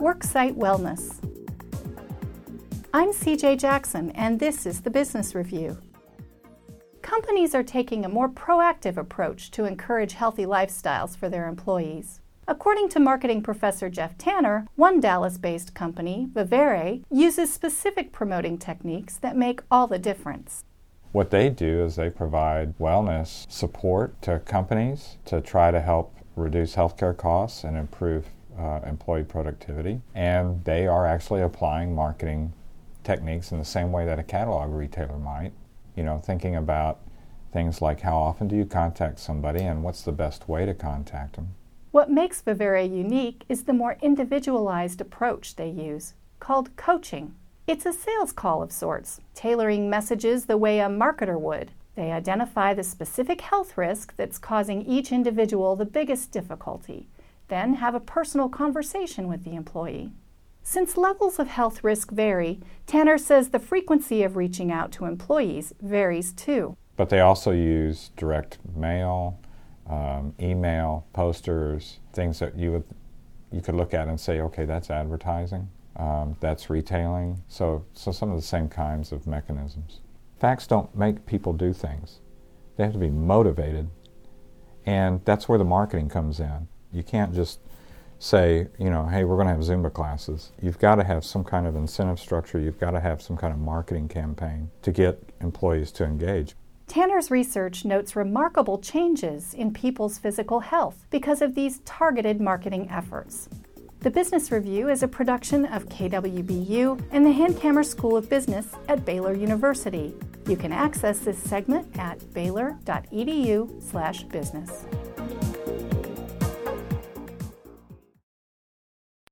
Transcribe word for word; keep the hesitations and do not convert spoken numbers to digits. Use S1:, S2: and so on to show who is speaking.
S1: Worksite Wellness. I'm C J Jackson, and this is the Business Review. Companies are taking a more proactive approach to encourage healthy lifestyles for their employees. According to marketing professor Jeff Tanner, one Dallas-based company, Vivere, uses specific promoting techniques that make all the difference.
S2: What they do is they provide wellness support to companies to try to help reduce healthcare costs and improve uh, employee productivity. And they are actually applying marketing techniques in the same way that a catalog retailer might. You know, thinking about things like how often do you contact somebody and what's the best way to contact them.
S1: What makes Vivere unique is the more individualized approach they use, called coaching. It's a sales call of sorts, tailoring messages the way a marketer would. They identify the specific health risk that's causing each individual the biggest difficulty, then have a personal conversation with the employee. Since levels of health risk vary, Tanner says the frequency of reaching out to employees varies too.
S2: But they also use direct mail, um, email, posters, things that you would you could look at and say, okay, that's advertising, um, that's retailing. So, so some of the same kinds of mechanisms. Facts don't make people do things. They have to be motivated, and that's where the marketing comes in. You can't just say, you know, hey, we're going to have Zumba classes. You've got to have some kind of incentive structure. You've got to have some kind of marketing campaign to get employees to engage.
S1: Tanner's research notes remarkable changes in people's physical health because of these targeted marketing efforts. The Business Review is a production of K W B U and the Hankamer School of Business at Baylor University. You can access this segment at baylor dot e d u slash business.